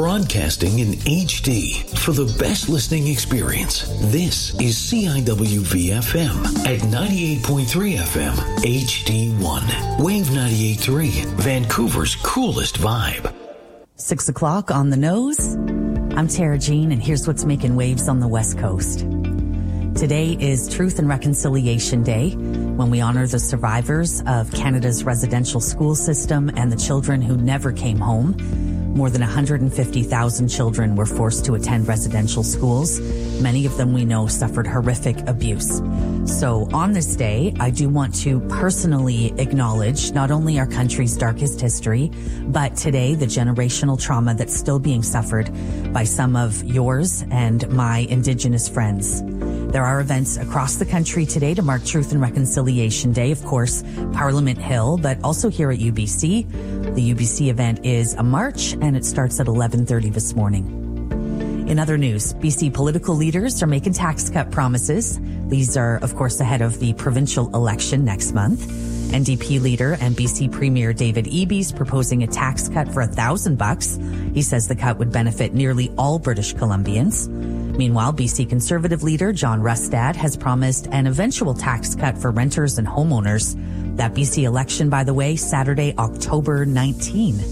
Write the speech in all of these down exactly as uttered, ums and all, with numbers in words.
broadcasting in H D for the best listening experience. This is C I W V F M at ninety-eight point three F M, H D one. Wave ninety-eight point three, Vancouver's coolest vibe. Six o'clock on the nose. I'm Tara Jean, and here's what's making waves on the West Coast. Today is Truth and Reconciliation Day, when we honor the survivors of Canada's residential school system and the children who never came home. More than one hundred fifty thousand children were forced to attend residential schools. Many of them we know suffered horrific abuse. So on this day, I do want to personally acknowledge not only our country's darkest history, but today the generational trauma that's still being suffered by some of yours and my Indigenous friends. There are events across the country today to mark Truth and Reconciliation Day. Of course, Parliament Hill, but also here at U B C. The U B C event is a march, and it starts at eleven thirty this morning. In other news, B C political leaders are making tax cut promises. These are, of course, ahead of the provincial election next month. N D P leader and B C Premier David Eby's proposing a tax cut for a thousand bucks. He says the cut would benefit nearly all British Columbians. Meanwhile, B C Conservative leader John Rustad has promised an eventual tax cut for renters and homeowners. That B C election, by the way, Saturday, October nineteenth.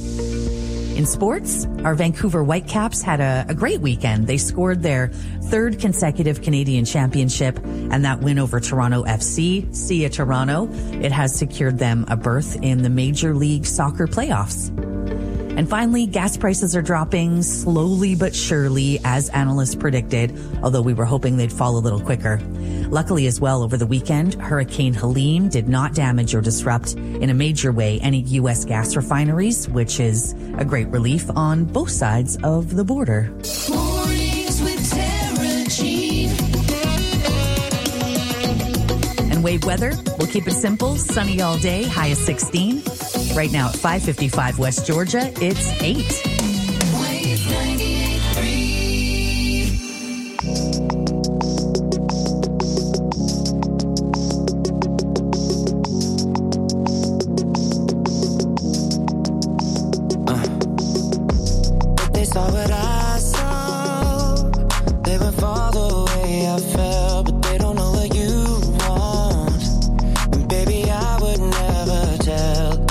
In sports, our Vancouver Whitecaps had a, a great weekend. They scored their third consecutive Canadian championship, and that win over Toronto F C, see ya Toronto, it has secured them a berth in the Major League Soccer playoffs. And finally, gas prices are dropping slowly but surely, as analysts predicted, although we were hoping they'd fall a little quicker. Luckily as well, over the weekend, Hurricane Helene did not damage or disrupt in a major way any U S gas refineries, which is a great relief on both sides of the border. Mornings with Tara Jean. And wave weather, we'll keep it simple, sunny all day, high of sixteen. Right now at five fifty-five West Georgia, it's eight. Wave ninety-eight point three. Uh. They saw what I saw. They went far the way I felt, but they don't know what you want. And baby, I would never tell.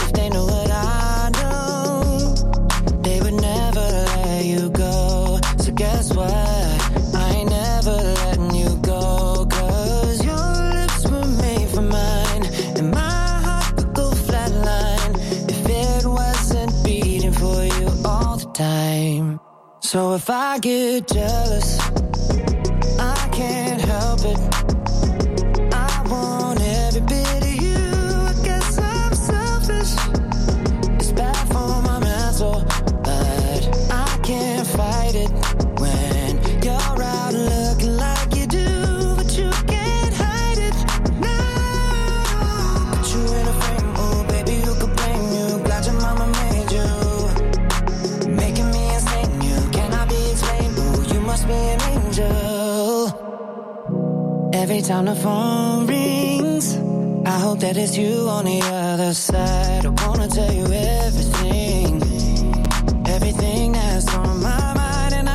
Guess what? I ain't never letting you go, 'cause your lips were made for mine, and my heart would go flatline if it wasn't beating for you all the time. So if I get jealous, I can't help it. I want every bit of you. I guess I'm selfish. It's bad for my mental, but I can't fight it. You're out looking like you do, but you can't hide it now. Put you in a frame, oh baby, who could blame you? Glad your mama made you, making me insane. You cannot be explained, oh you must be an angel. Every time the phone rings, I hope that it's you on the other side. I wanna tell you everything, everything that's on my mind.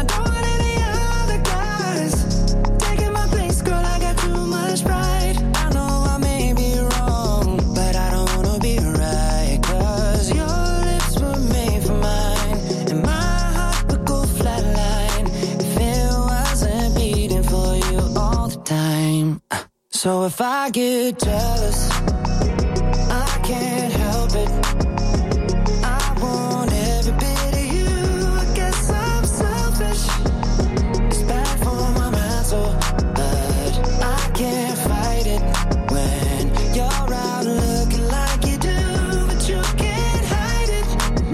Pride. I know I may be wrong, but I don't wanna be right, 'cause your lips were made for mine, and my heart would go flatline if it wasn't beating for you all the time. So if I get jealous, I can't help it. I want every bit of you. I guess I'm selfish. It's bad for my mental, can't fight it when you're out looking like you do, but you can't hide it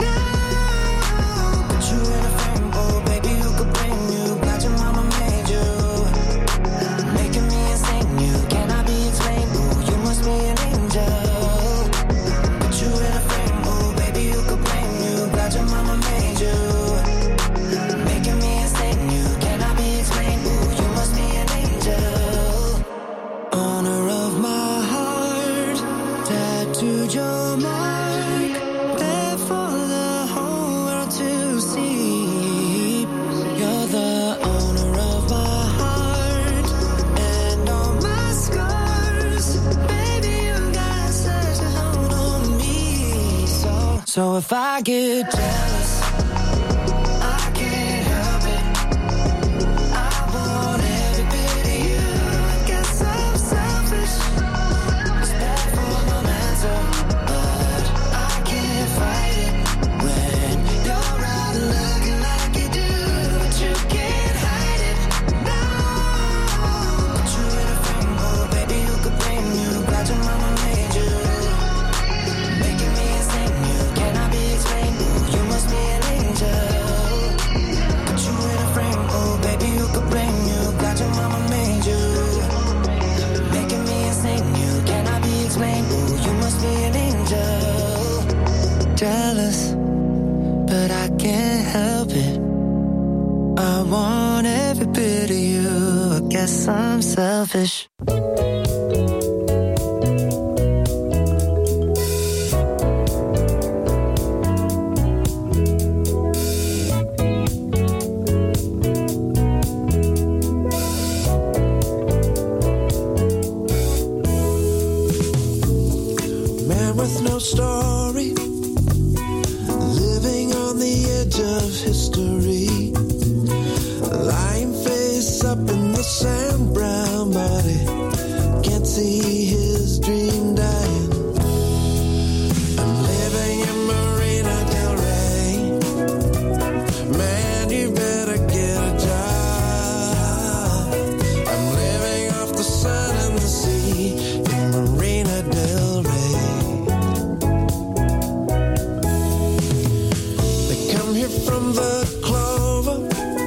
now. Put you in a frame, oh baby, who could blame you? Glad your mama made you, making me insane. You cannot be explained, oh you must be an angel. Put you in a frame, oh baby, who could blame you? Glad your mama made you, making me insane. You cannot be explained, oh you must be an angel. Owner of my heart, tattooed your mark, there for the whole world to see. So if I get jealous, I can't help it. I want every bit of you. I guess I'm selfish. It's bad for my mental, but I can't fight it when you're out looking like you do, but you can't hide it. No, put you in a frame, oh baby, you could blame you. Glad your mama made you, making me insane. You cannot be explained. Ooh, you must be an angel. Put you in a frame, oh baby, you could blame you. Glad your mama made you, making me insane. You cannot be explained. Ooh, you must be an angel. Jealous, but I can't help it. I want every bit of you. I guess I'm selfish. Man with no story, living on the edge of history, lying face up in the sand, brown body, can't see his dream dying. I'm living in Marina Del Rey, man, you better get a job. I'm living off the sun and the sea in Marina Del Rey. They come here from the clover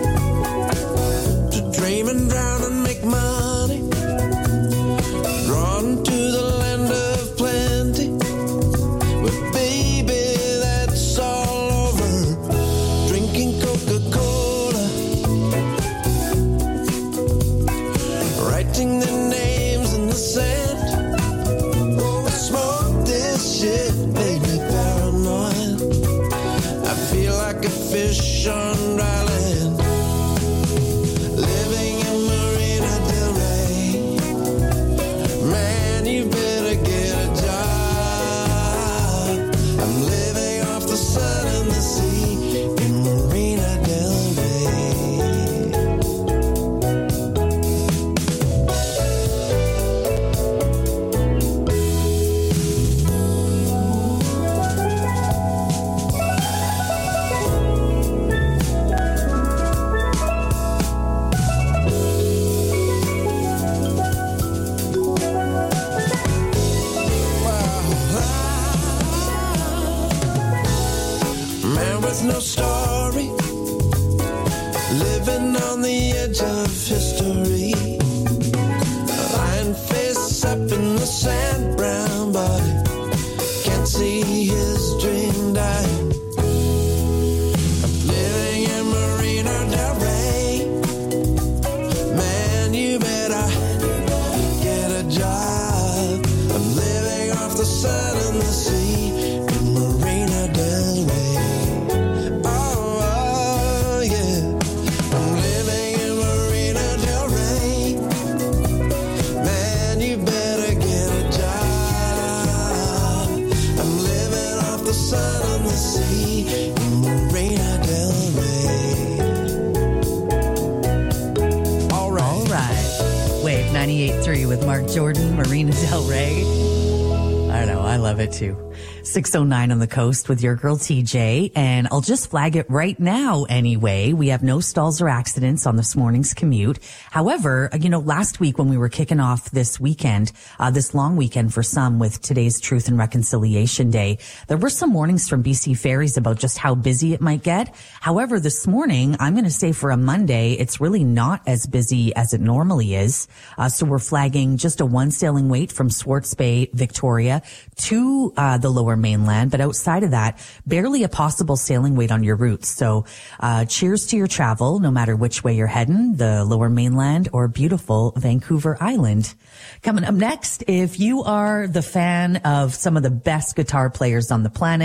to dream and drown and make money, drawn to the land of plenty, but baby, that's all over. Drinking Coca-Cola, writing their names in the sand. Oh, I smoke this shit, made me paranoid. I feel like a fish on dry land. Living in Marina Del Rey, man, you better get a job. I'm living off the sun and the sea in Marina Del Rey. Man with no story, living on the edge of history, lying face up in the sand, brown body, can't see his dream dying. I'm living in Marina Del Rey, man, you better get a job. I'm living off the sun and the sea in Marina Del Rey. Oh, oh, yeah. I'm living in Marina Del Rey. Man, you better get a job. I'm living off the sun and the sea in Marina Del Rey. All right. All right. Wave ninety-eight point three with Mark Jordan, Marina Del Rey. I know, I love it too. six oh nine on the coast with your girl T J, and I'll just flag it right now anyway. We have no stalls or accidents on this morning's commute. However, you know, last week when we were kicking off this weekend, uh, this long weekend for some with today's Truth and Reconciliation Day, there were some warnings from B C Ferries about just how busy it might get. However, this morning, I'm going to say for a Monday, it's really not as busy as it normally is. Uh, so we're flagging just a one sailing wait from Swartz Bay, Victoria to uh, the Lower Mainland, but outside of that, barely a possible sailing wait on your routes. So uh cheers to your travel, no matter which way you're heading, the Lower Mainland or beautiful Vancouver Island. Coming up next, if you are the fan of some of the best guitar players on the planet,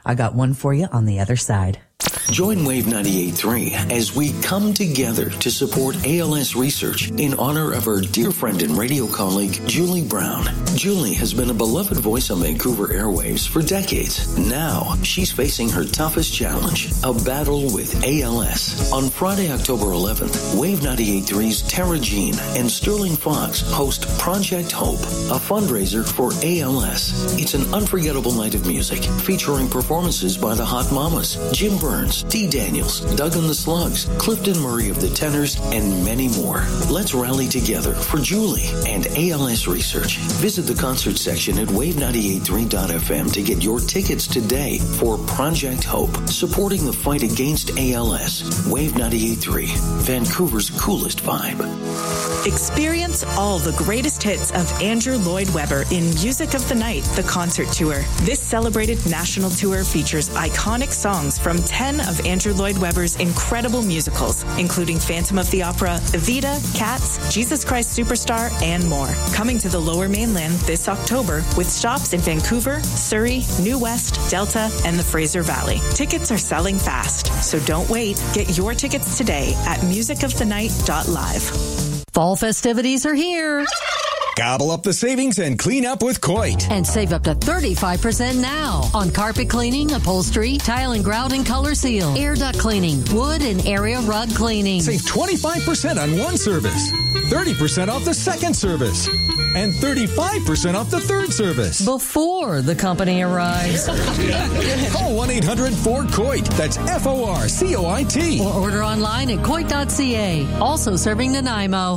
I got one for you on the other side. Join Wave ninety-eight point three as we come together to support A L S research in honor of our dear friend and radio colleague, Julie Brown. Julie has been a beloved voice on Vancouver airwaves for decades. Now, she's facing her toughest challenge, a battle with A L S. On Friday, October eleventh, Wave ninety-eight point three's Tara Jean and Sterling Fox host Project Hope, a fundraiser for A L S. It's an unforgettable night of music featuring performances by the Hot Mamas, Jim Burns, Dee Daniels, Doug and the Slugs, Clifton Murray of the Tenors, and many more. Let's rally together for Julie and A L S research. Visit the concert section at wave ninety-eight point three dot f m to get your tickets today for Project Hope, supporting the fight against A L S. Wave ninety-eight point three, Vancouver's coolest vibe. Experience all the greatest hits of Andrew Lloyd Webber in Music of the Night, the concert tour. This celebrated national tour features iconic songs from ten of Andrew Lloyd Webber's incredible musicals, including Phantom of the Opera, Evita, Cats, Jesus Christ Superstar, and more. Coming to the Lower Mainland this October with stops in Vancouver, Surrey, New West, Delta, and the Fraser Valley. Tickets are selling fast, so don't wait. Get your tickets today at music of the night dot live. Fall festivities are here. Gobble up the savings and clean up with Coit. And save up to thirty-five percent now on carpet cleaning, upholstery, tile and grout and color seal, air duct cleaning, wood and area rug cleaning. Save twenty-five percent on one service, thirty percent off the second service, and thirty-five percent off the third service. Before the company arrives. Call one eight hundred four coit. That's F O R C O I T. Or order online at coit dot c a. Also serving Nanaimo.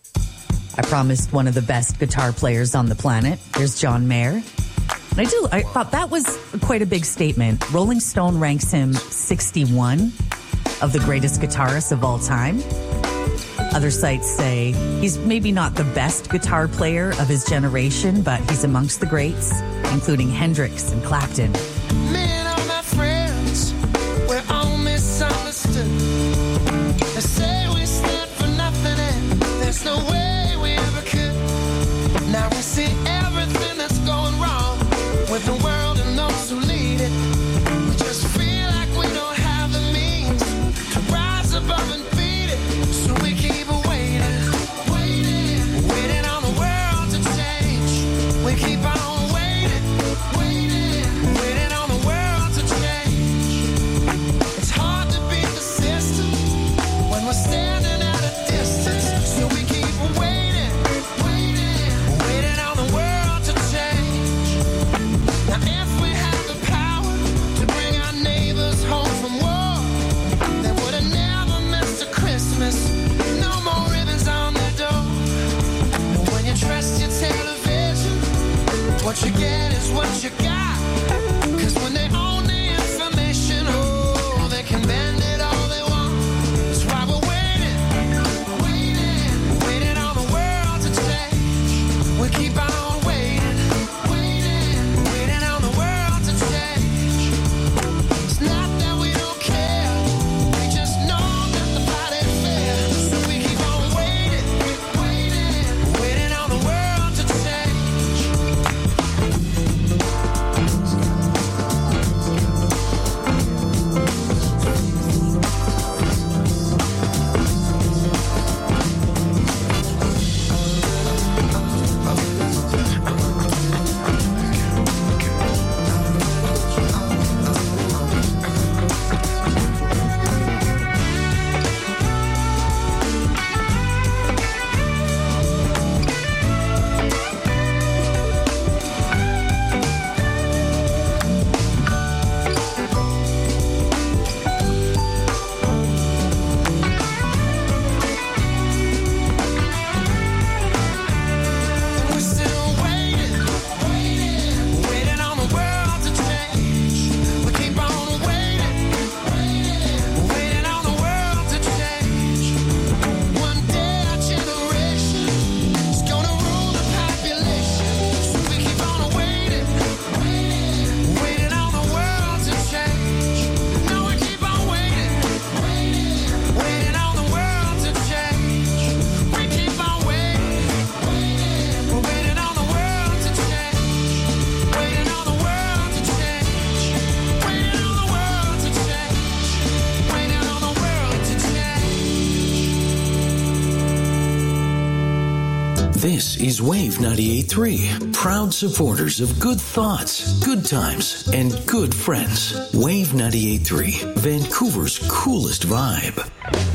I promised one of the best guitar players on the planet. Here's John Mayer. And I do, I thought that was quite a big statement. Rolling Stone ranks him sixty-one of the greatest guitarists of all time. Other sites say he's maybe not the best guitar player of his generation, but he's amongst the greats, including Hendrix and Clapton. Man, all my friends, we're all misunderstood. They say we stand for nothing and there's no way. Now we see everything that's going wrong with the world and those who lead it. We just feel like we don't have the means to rise above and beat it. So we keep waiting, waiting, waiting on the world to change. We keep on waiting, waiting, waiting on the world This is Wave ninety-eight point three, proud supporters of good thoughts, good times, and good friends. Wave ninety-eight point three, Vancouver's coolest vibe.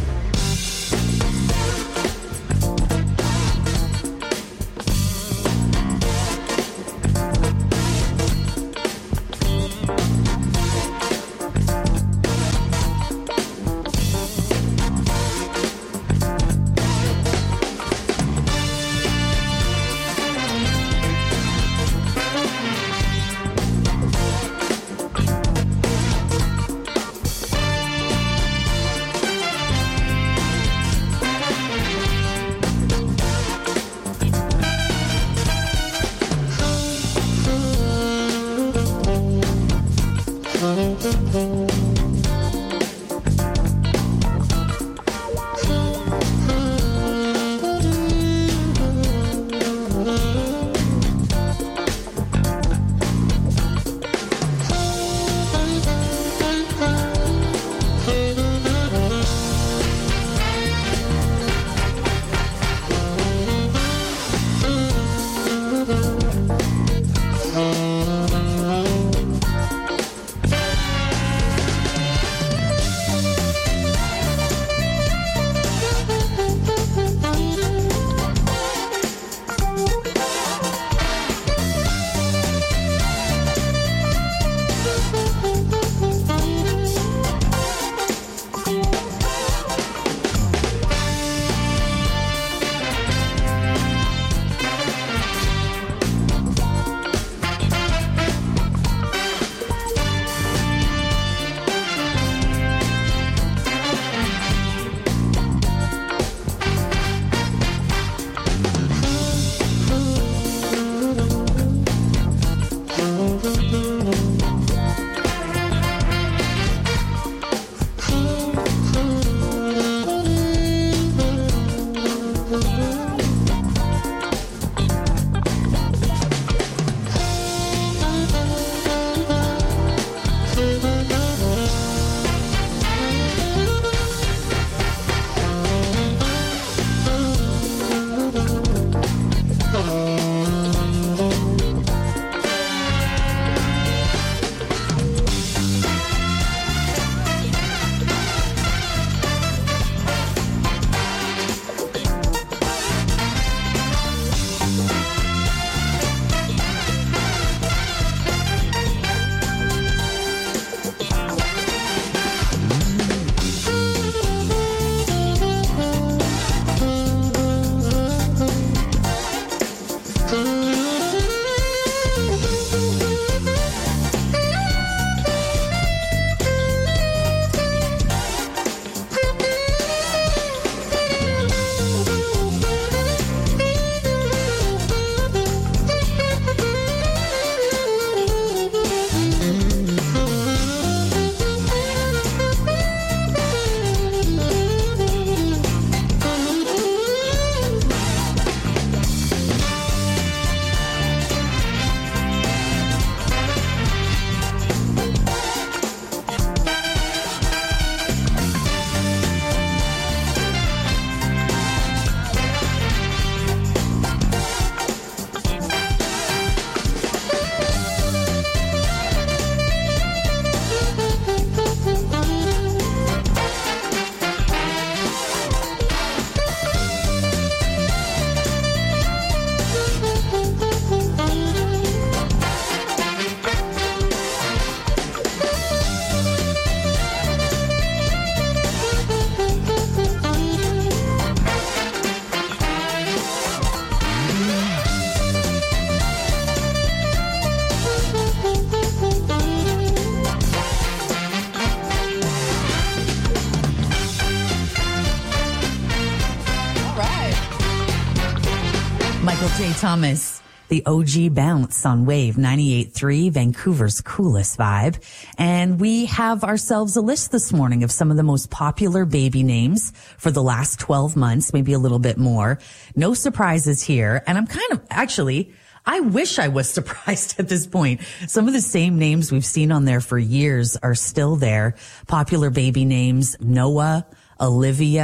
Michael J. Thomas, the O G Bounce on Wave ninety-eight point three, Vancouver's coolest vibe. And we have ourselves a list this morning of some of the most popular baby names for the last twelve months, maybe a little bit more. No surprises here. And I'm kind of, actually, I wish I was surprised at this point. Some of the same names we've seen on there for years are still there. Popular baby names, Noah, Olivia.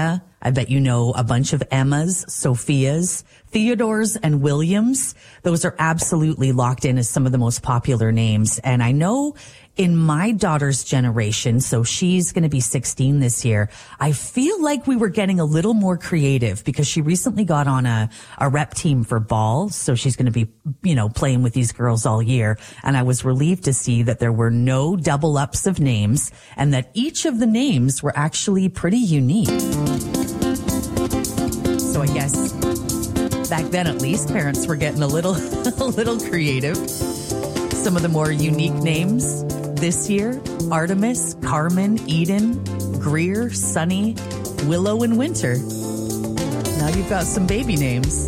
I bet you know a bunch of Emmas, Sophias, Theodores, and Williams. Those are absolutely locked in as some of the most popular names. And I know in my daughter's generation, so she's going to be sixteen this year, I feel like we were getting a little more creative because she recently got on a, a rep team for ball. So she's going to be, you know, playing with these girls all year. And I was relieved to see that there were no double ups of names and that each of the names were actually pretty unique. So I guess back then, at least, parents were getting a little, a little creative. Some of the more unique names this year: Artemis, Carmen, Eden, Greer, Sunny, Willow, and Winter. Now you've got some baby names.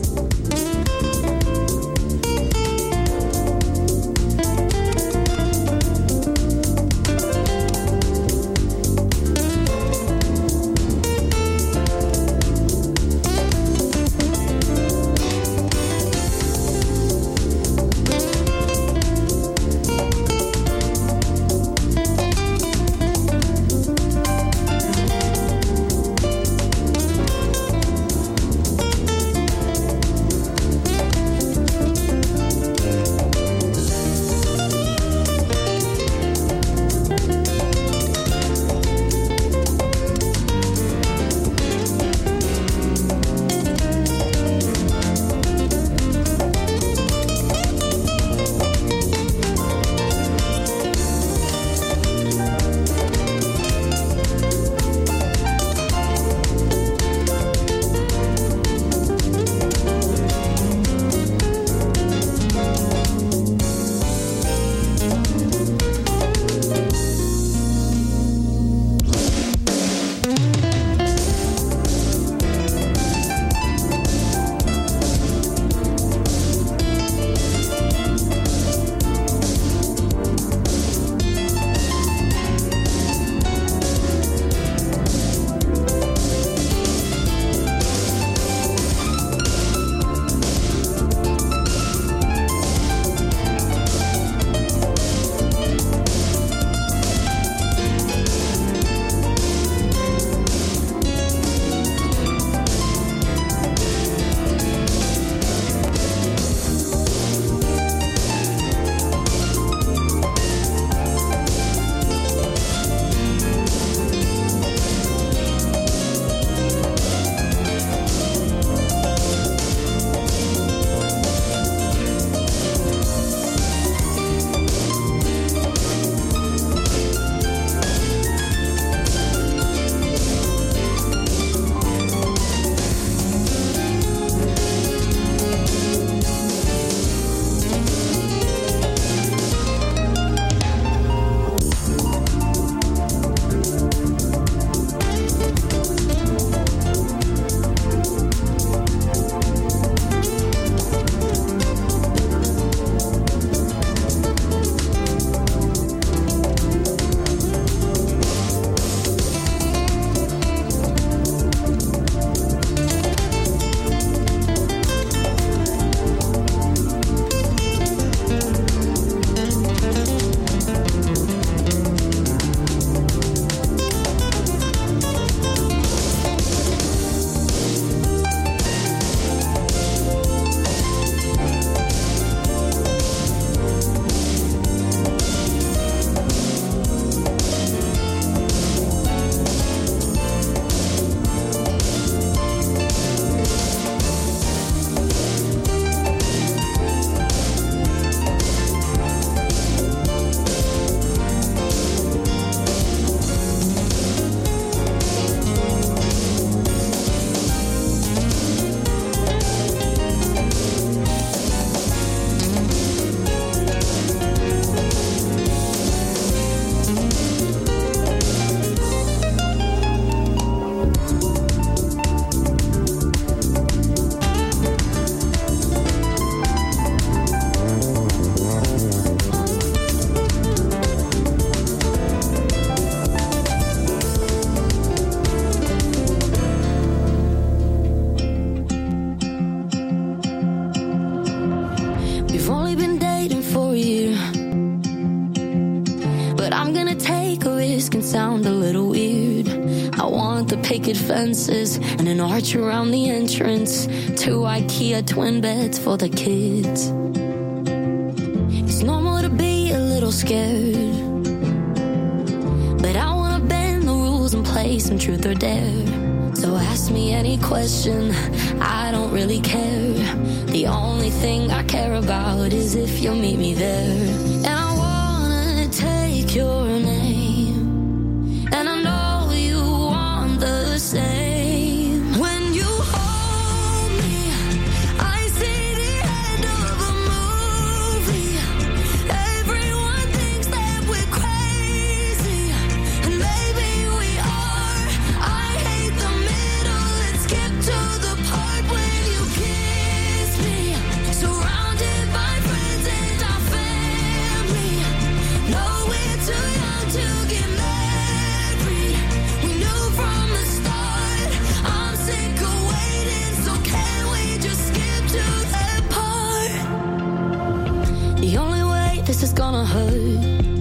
sound a little weird. I want the picket fences and an arch around the entrance. Two IKEA twin beds for the kids. It's normal to be a little scared, but I wanna bend the rules and play some truth or dare. So ask me any question, I don't really care. The only thing I care about is if you'll meet me there. And I wanna take your name, and I know you want the same. When you hold me, I see the end of a movie. Everyone thinks that we're crazy, and maybe we are. I hate the middle, let's skip to the part when you kiss me. Surrounded by friends and our family. No, we're too young to get married. We knew from the start. I'm sick of waiting, so can we just skip to that part? The only way this is gonna hurt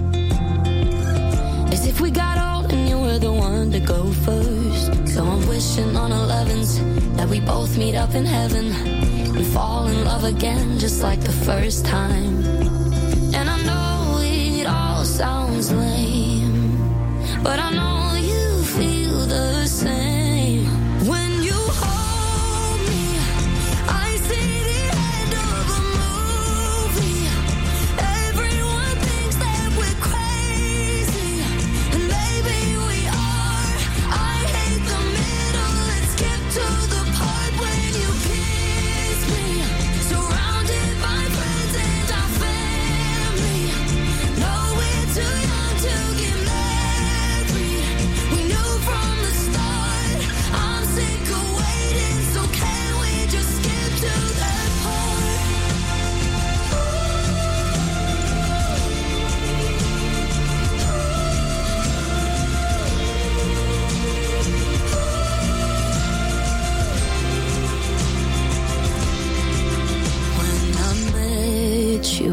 is if we got old and you were the one to go first. So I'm wishing on elevens that we both meet up in heaven and fall in love again just like the first time. And I know it all sounds lame, but I know you feel the same. When you hold me, I see the end of a movie. Everyone thinks that we're crazy, and maybe we are. I hate the middle, let's skip to the part when you kiss me. Surrounded by friends and our family. No, we're too young to get married. We knew from the start. I'm sick of waiting, so can we just skip to that part? When I met you,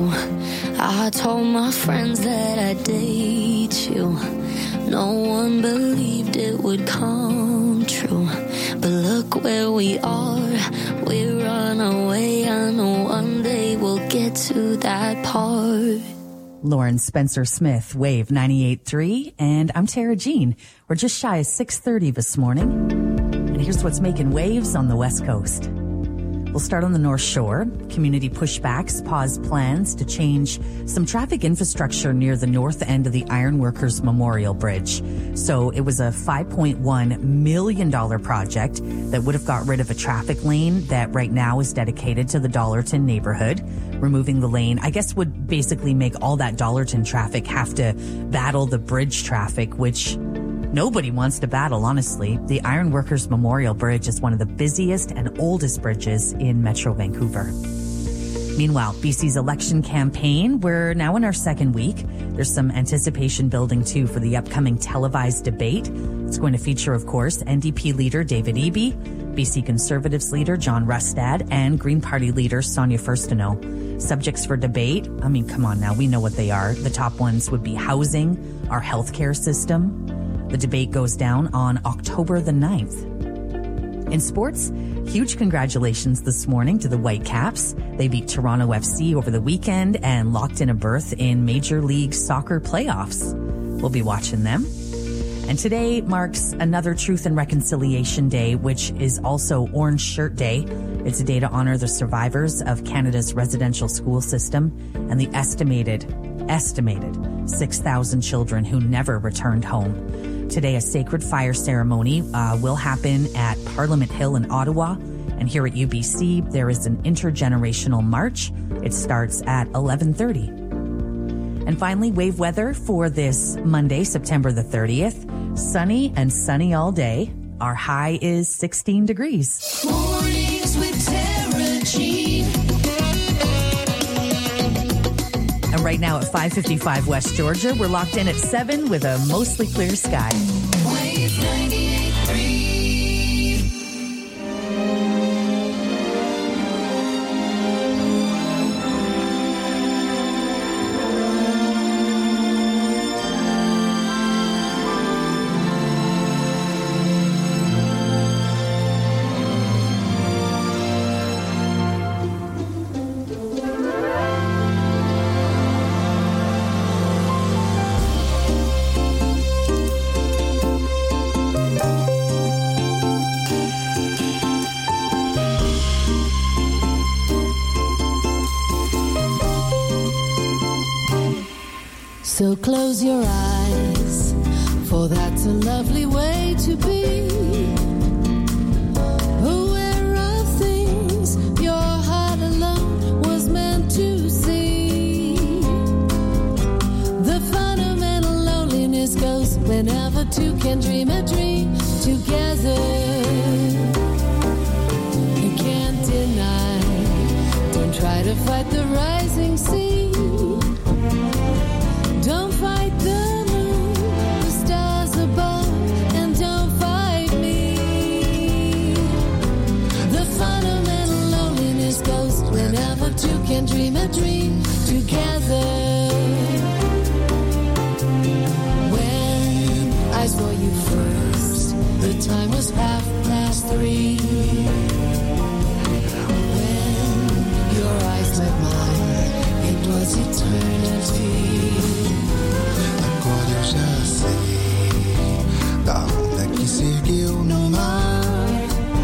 I told my friends that I'd date you. No one believed it would come true, but look where we are. We're on our way. I know one day we'll get to that part. Lauren Spencer Smith, Wave ninety-eight point three, and I'm Tara Jean. We're just shy of six thirty this morning, and here's what's making waves on the West Coast. We'll start on the North Shore. Community pushbacks paused plans to change some traffic infrastructure near the north end of the Ironworkers Memorial Bridge. So it was a five point one million dollars project that would have got rid of a traffic lane that right now is dedicated to the Dollarton neighborhood. Removing the lane, I guess, would basically make all that Dollarton traffic have to battle the bridge traffic, which nobody wants to battle, honestly. The Ironworkers Memorial Bridge is one of the busiest and oldest bridges in Metro Vancouver. Meanwhile, B C's election campaign, we're now in our second week. There's some anticipation building, too, for the upcoming televised debate. It's going to feature, of course, N D P leader David Eby, B C Conservatives leader John Rustad, and Green Party leader Sonia Furstenau. Subjects for debate, I mean, come on now, we know what they are. The top ones would be housing, our healthcare system. The debate goes down on October the ninth. In sports, huge congratulations this morning to the Whitecaps. They beat Toronto F C over the weekend and locked in a berth in Major League Soccer playoffs. We'll be watching them. And today marks another Truth and Reconciliation Day, which is also Orange Shirt Day. It's a day to honor the survivors of Canada's residential school system and the estimated, estimated six thousand children who never returned home. Today, a sacred fire ceremony uh, will happen at Parliament Hill in Ottawa. And here at U B C, there is an intergenerational march. It starts at eleven thirty. And finally, wave weather for this Monday, September the thirtieth. Sunny and sunny all day. Our high is sixteen degrees. Mornings with Tara Jean. And right now at five fifty-five West Georgia, we're locked in at seven with a mostly clear sky. Wave ninety-eight point three. So close your eyes, for that's a lovely way to be. Aware of things your heart alone was meant to see. The fundamental loneliness goes whenever two can dream a dream together. You can't deny, don't try to fight the rising sea. Don't fight the moon, the stars above, and don't fight me. The fundamental loneliness goes whenever two can dream a dream together. When I saw you first, the time was half past three. When your eyes met mine, it was eternity. Agora eu já sei da onda que se ergueu no mar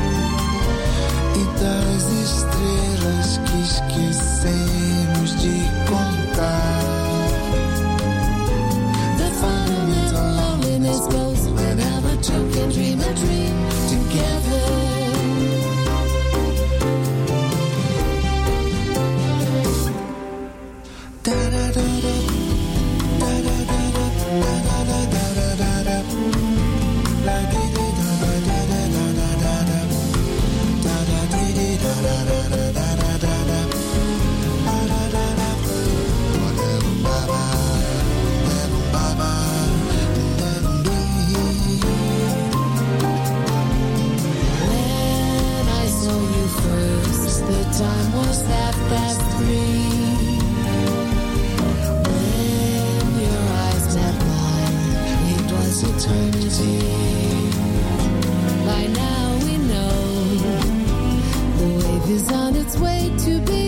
e das estrelas que esquecemos de contar. The fundamental loneliness goes whenever two can dream a dream together. When I saw you first, the time was half past three. When your eyes met mine, it was eternity. By now we know the wave is on its way to be.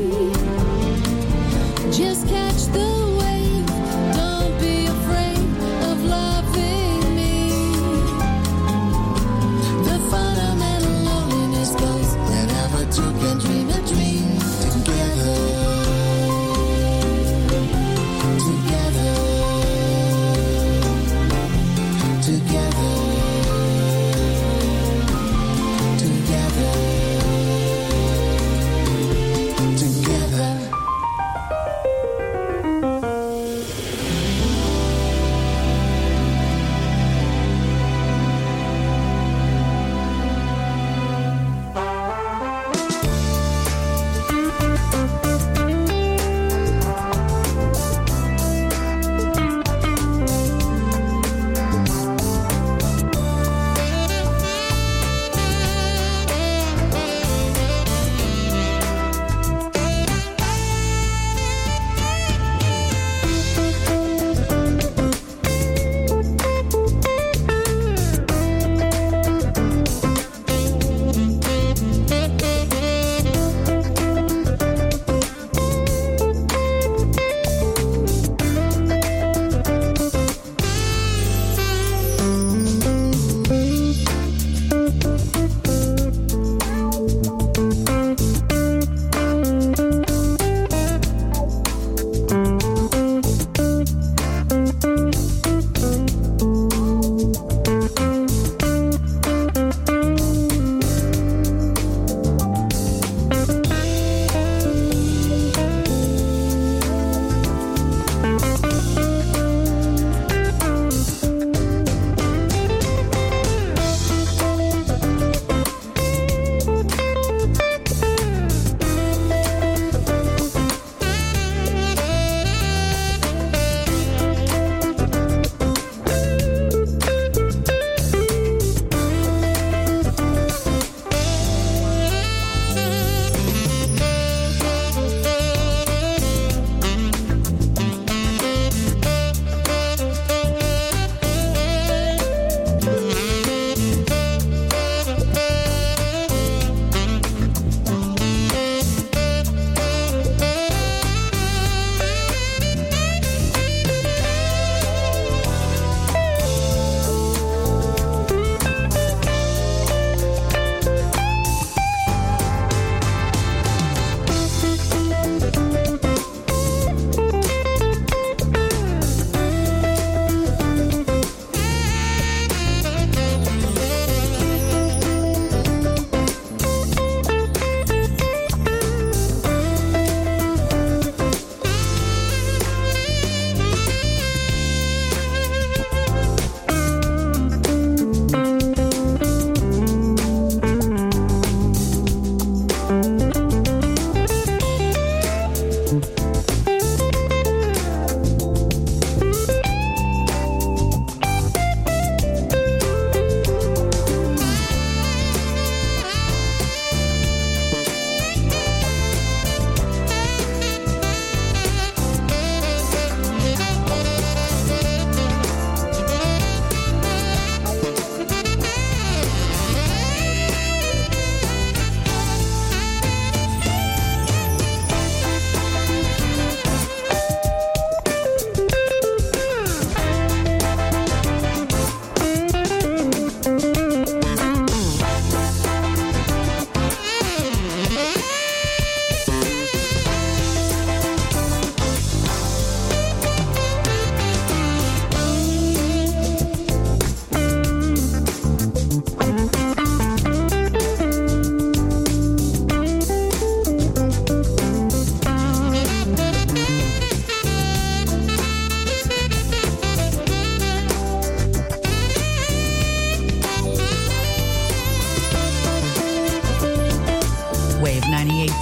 Just catch the wave, don't be afraid of loving me. The fundamental loneliness goes whenever two can dream a dream together. Together. Together.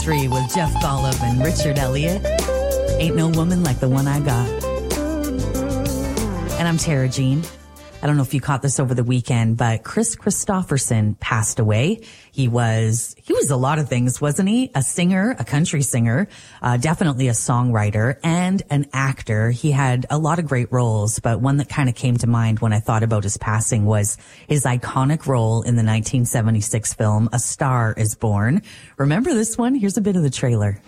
eighty-three with Jeff Golub and Richard Elliott. Ain't no woman like the one I got. And I'm Tara Jean. I don't know if you caught this over the weekend, but Chris Christopherson passed away. He was, he was a lot of things, wasn't he? A singer, a country singer, uh, definitely a songwriter and an actor. He had a lot of great roles, but one that kind of came to mind when I thought about his passing was his iconic role in the nineteen seventy-six film A Star is Born. Remember this one? Here's a bit of the trailer.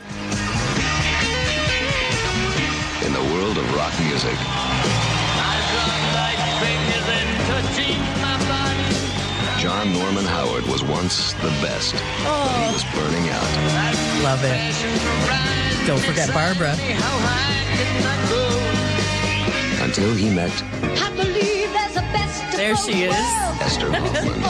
In the world of rock music, John Norman Howard was once the best, oh. but he was burning out. Love it. Don't forget Barbara. Until he met... I believe there's a best there she is. Esther Hoffman.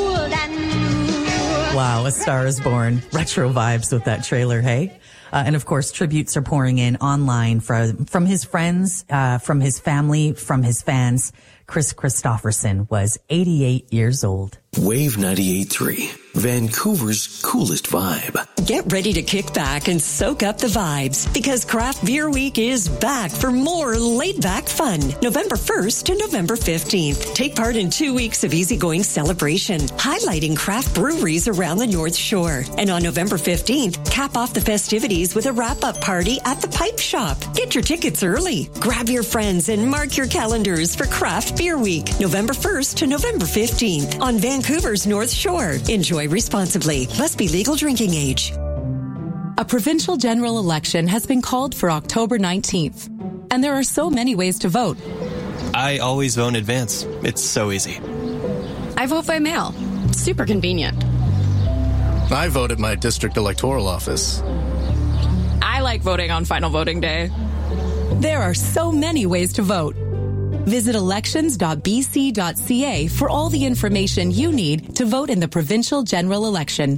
Wow, A Star is Born. Retro vibes with that trailer, hey? Uh, and of course, tributes are pouring in online from, from his friends, uh, from his family, from his fans. Chris Christopherson was eighty-eight years old. Wave ninety-eight point three, Vancouver's coolest vibe. Get ready to kick back and soak up the vibes because Craft Beer Week is back for more laid-back fun. November first to November fifteenth. Take part in two weeks of easygoing celebration, highlighting craft breweries around the North Shore. And on November fifteenth, cap off the festivities with a wrap-up party at the Pipe Shop. Get your tickets early. Grab your friends and mark your calendars for Craft Beer Week, November first to November fifteenth on Vancouver's North Shore. Enjoy responsibly. Must be legal drinking age. A provincial general election has been called for October nineteenth, and there are so many ways to vote. I always vote in advance. It's so easy. I vote by mail. Super convenient. I vote at my district electoral office. I like voting on final voting day. There are so many ways to vote. Visit elections dot b c dot c a for all the information you need to vote in the provincial general election.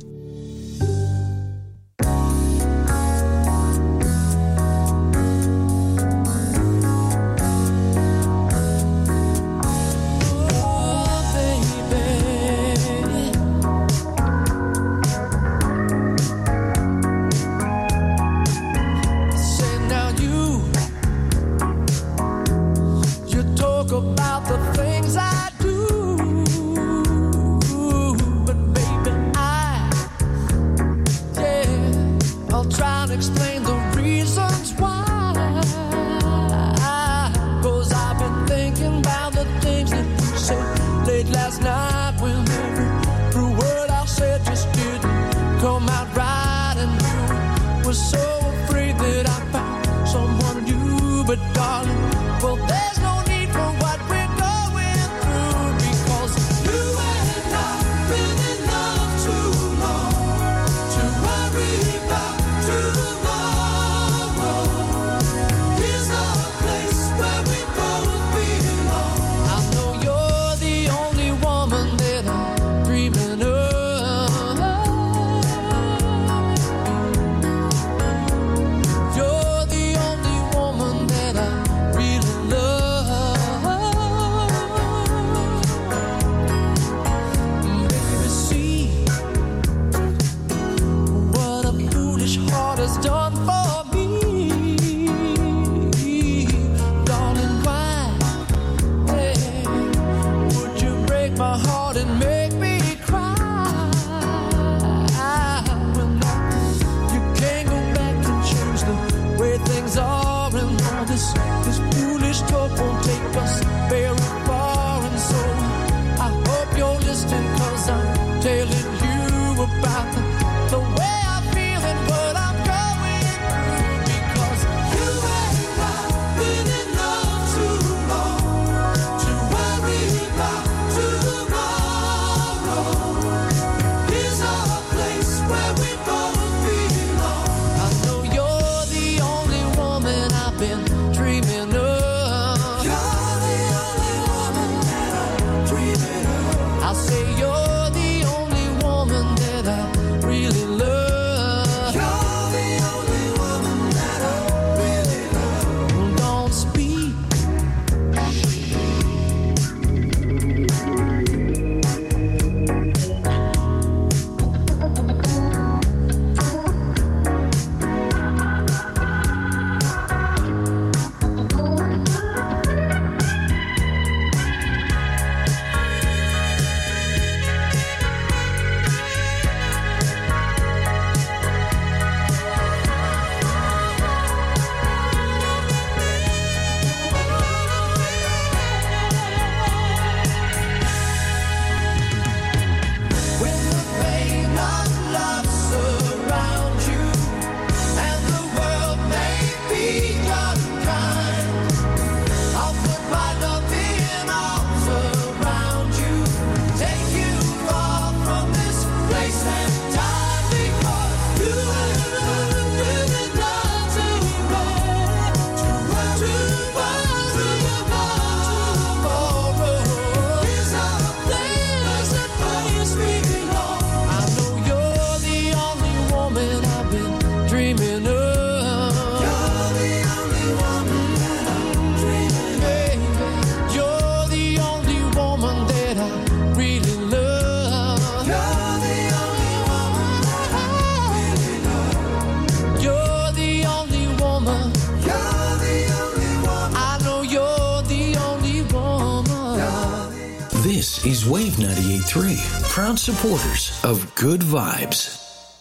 This is Wave ninety-eight point three, proud supporters of Good Vibes.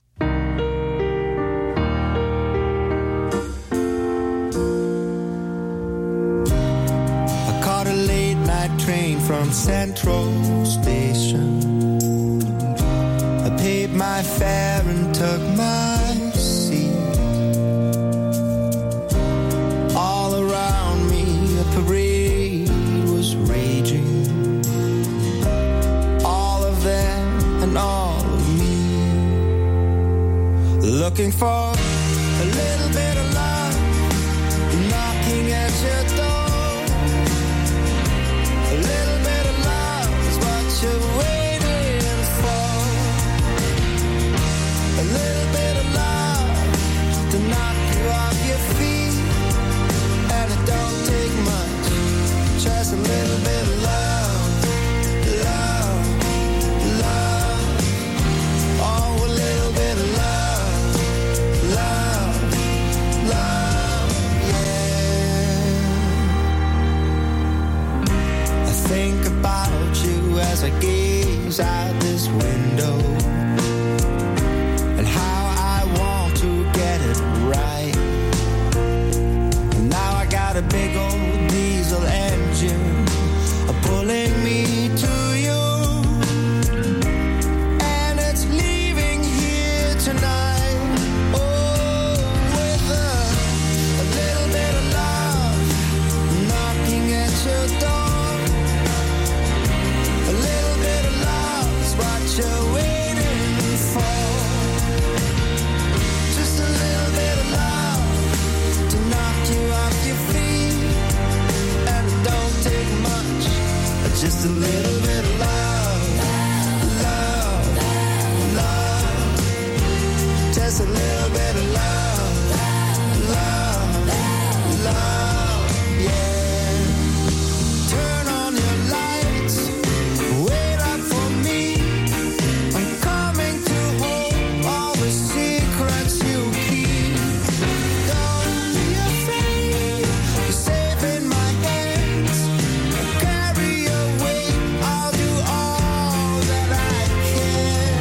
I caught a late night train from Central Station. I paid my fare and took my seat. All around me, a parade was raging. All of them and all of me. Looking for a little bit of love, knocking at your door. A little bit of love is what you're waiting for. A little bit of love to knock you off your feet. And it don't take much, just a little bit of love, love, love. Oh, a little bit of love, love, love, yeah. I think about you as I gaze out this window, and how I want to get it right. And now I got a big old diesel engine pulling me to you, and it's leaving here tonight. Oh, with a, a little bit of love knocking at your door. A little bit of love is what you're waiting for. Just a little bit of love to knock you off your feet. And it don't take much, just a little bit of love, love, love. Just a little bit of love, love, love, yeah. Turn on your lights, wait up for me. I'm coming to hold all the secrets you keep. Don't be afraid, you're safe in my hands. Carry your weight, I'll do all that I can.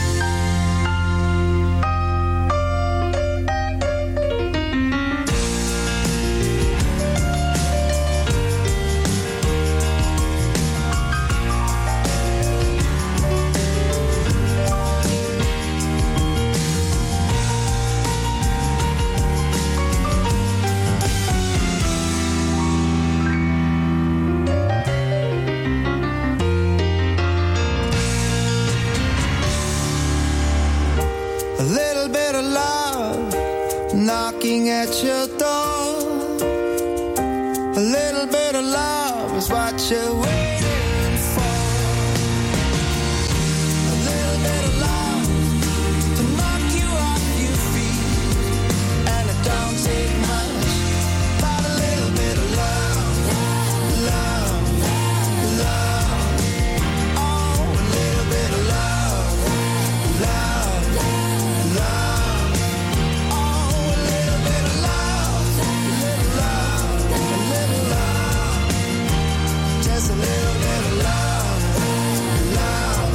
A little bit of love knocking at your door. A little bit of love is what you're waiting for. A little bit of love to knock you off your feet. And it don't take much, but a little bit of love, love, love. Oh, a little bit of love, love, love. Oh, a little bit of love, a little love, a little love. Just a little bit of love, love,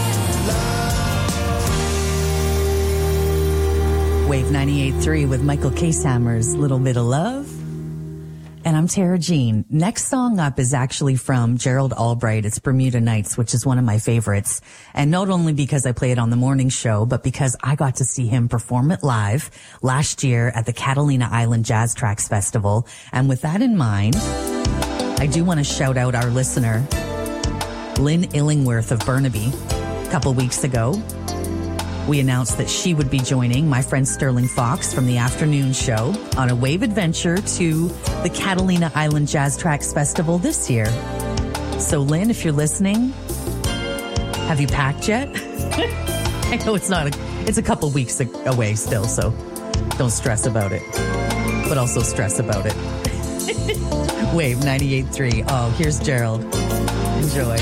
love. Wave ninety-eight point three with Michael Casehammer's Little Bit of Love. And I'm Tara Jean. Next song up is actually from Gerald Albright. It's Bermuda Nights, which is one of my favorites. And not only because I play it on the morning show, but because I got to see him perform it live last year at the Catalina Island Jazz Tracks Festival. And with that in mind, I do want to shout out our listener, Lynn Illingworth of Burnaby. A couple weeks ago, we announced that she would be joining my friend Sterling Fox from the afternoon show on a wave adventure to the Catalina Island Jazz Tracks Festival this year. So Lynn, if you're listening, have you packed yet? I know it's not, a, it's a couple weeks away still, so don't stress about it, but also stress about it. Wave ninety-eight point three. Oh, here's Gerald. Enjoy.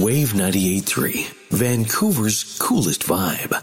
Wave ninety-eight point three, Vancouver's coolest vibe.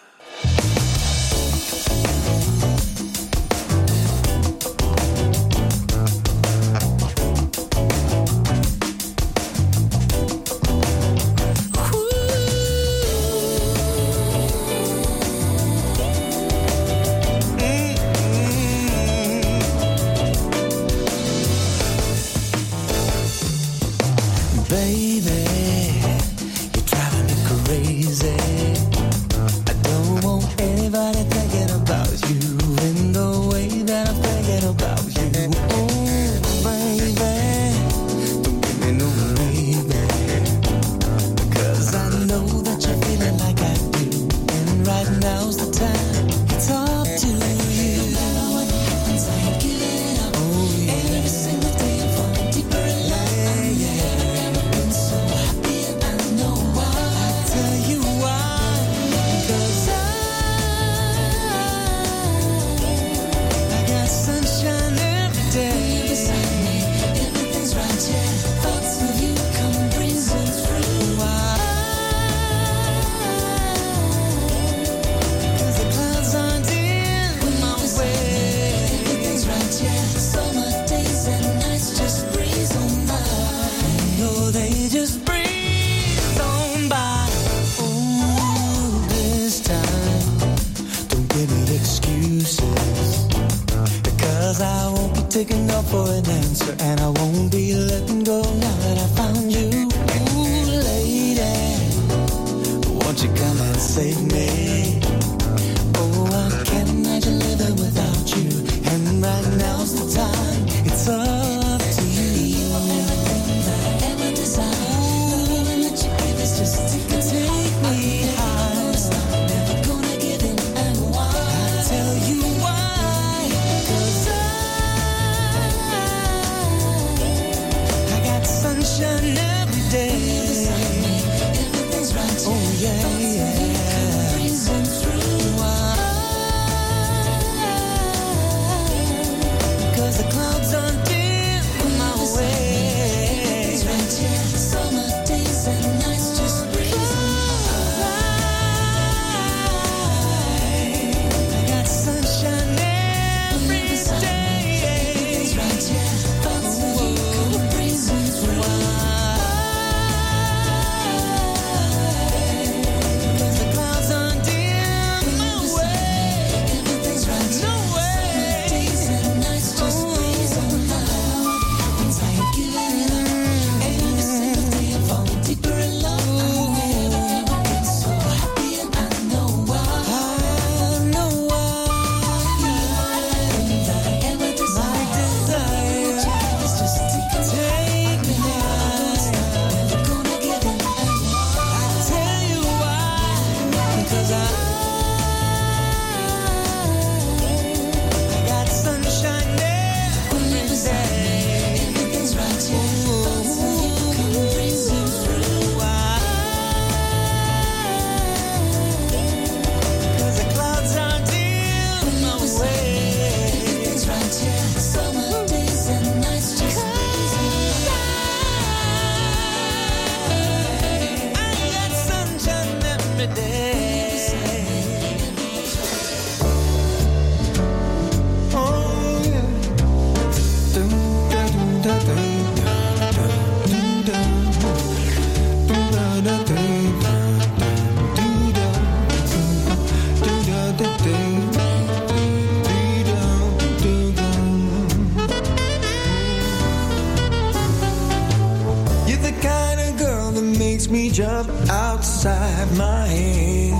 Jump outside my head.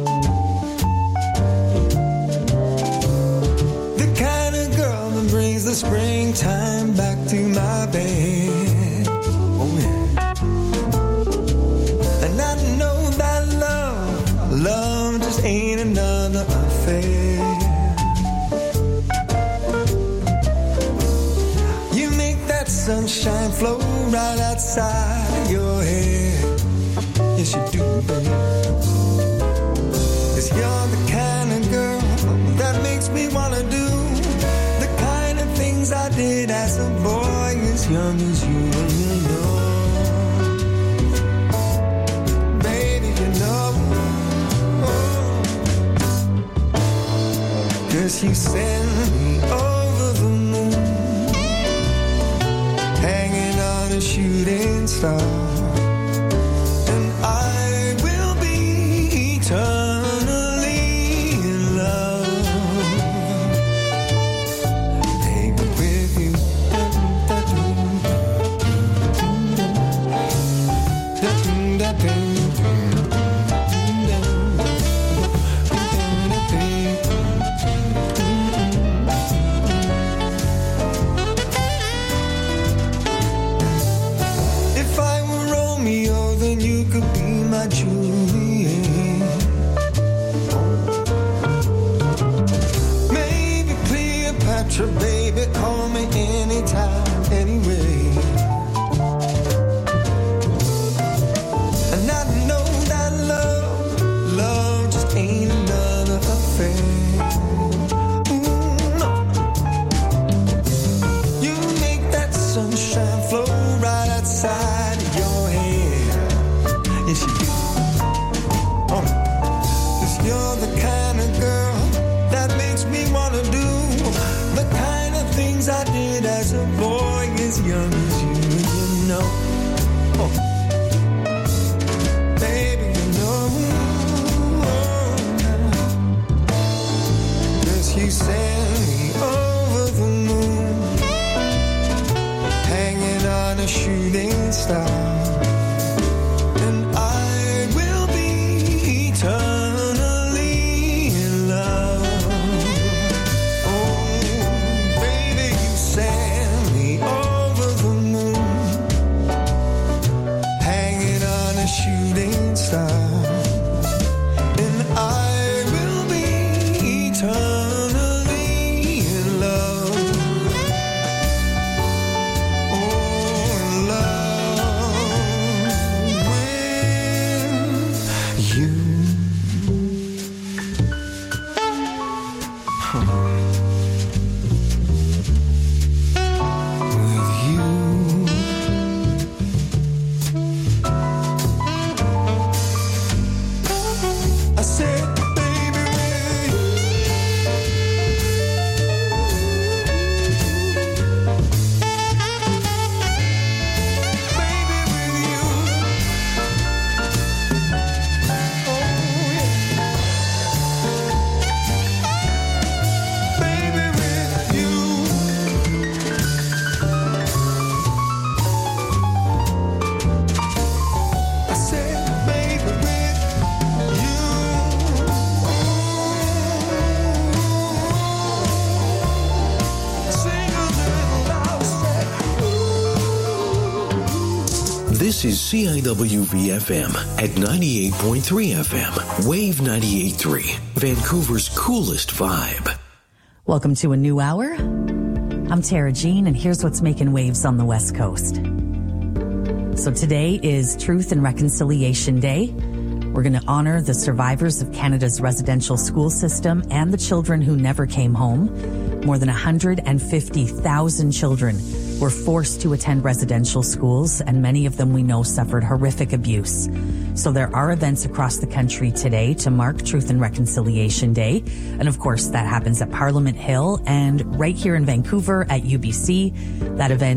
The kind of girl that brings the springtime back to my bed. Oh yeah. And I know that love, love just ain't another affair. You make that sunshine flow right outside your head. Yes, you do, baby. 'Cause you're the kind of girl that makes me wanna do the kind of things I did as a boy as young as you, and you know 'cause you send me over the moon, hanging on a shooting star, and I will be eternally in love, baby, with you. If I were Romeo, then you could be my Juliet. Maybe Cleopatra, baby, call me anytime, anyway. And I know that love, love just ain't another affair. Ooh, no. You make that sunshine flow right outside of your head. Yes, you do. Oh. 'Cause you're the kind of girl that makes me wanna do the kind of things I did as a boy as young as you, you know. Oh. Baby, you know. Cause you send me over the moon, hanging on a shooting star, and I will be eternally in love. Oh, baby, you send me over the moon, hanging on a shooting star, and I will be eternally in love. Oh, in love with you. Huh. With you. I said, baby, with you. Baby, with you. Oh, yeah. Baby, with you. I said, baby, with you. Sing a little loud, say, This is C I W V F M at ninety-eight point three F M, Wave ninety-eight point three, Vancouver's coolest vibe. Welcome to a new hour. I'm Tara Jean, and here's what's making waves on the West Coast. So today is Truth and Reconciliation Day. We're going to honor the survivors of Canada's residential school system and the children who never came home. More than one hundred fifty thousand children were forced to attend residential schools, and many of them we know suffered horrific abuse. So there are events across the country today to mark Truth and Reconciliation Day. And of course, that happens at Parliament Hill and right here in Vancouver at U B C. That event